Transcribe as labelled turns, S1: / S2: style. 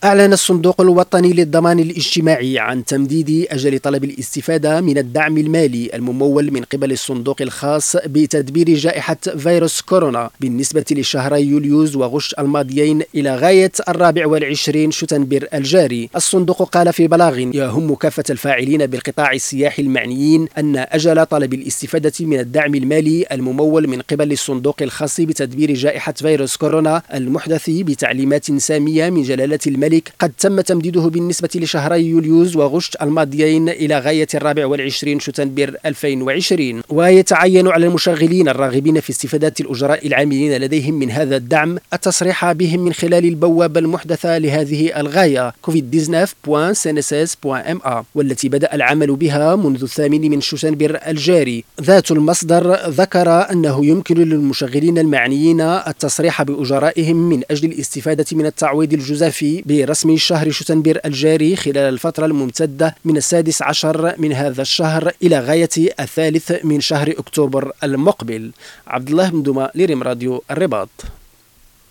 S1: أعلن الصندوق الوطني للضمان الاجتماعي عن تمديد أجل طلب الاستفادة من الدعم المالي الممول من قبل الصندوق الخاص بتدبير جائحة فيروس كورونا بالنسبة لشهري يوليوز وغشت الماضيين إلى غاية 24 شتنبر الجاري. الصندوق قال في بلاغ يهم كافة الفاعلين بالقطاع السياحي المعنيين أن أجل طلب الاستفادة من الدعم المالي الممول من قبل الصندوق الخاص بتدبير جائحة فيروس كورونا المحدث بتعليمات سامية من جلالة الملك قد تم تمديده بالنسبة لشهري يوليوز وغشت الماضيين إلى غاية 24 شتنبر 2020. ويتعين على المشغلين الراغبين في استفادة الأجراء العاملين لديهم من هذا الدعم التصريح بهم من خلال البوابة المحدثة لهذه الغاية covid19.cnss.ma والتي بدأ العمل بها منذ 8 شتنبر الجاري. ذات المصدر ذكر أنه يمكن للمشغلين المعنيين التصريح بأجرائهم من أجل الاستفادة من التعويض الجزافي برسم شهر شتنبر الجاري خلال الفترة الممتدة من 16 من هذا الشهر إلى غاية 3 من شهر أكتوبر المقبل. عبد الله بن دوما لريم راديو الرباط.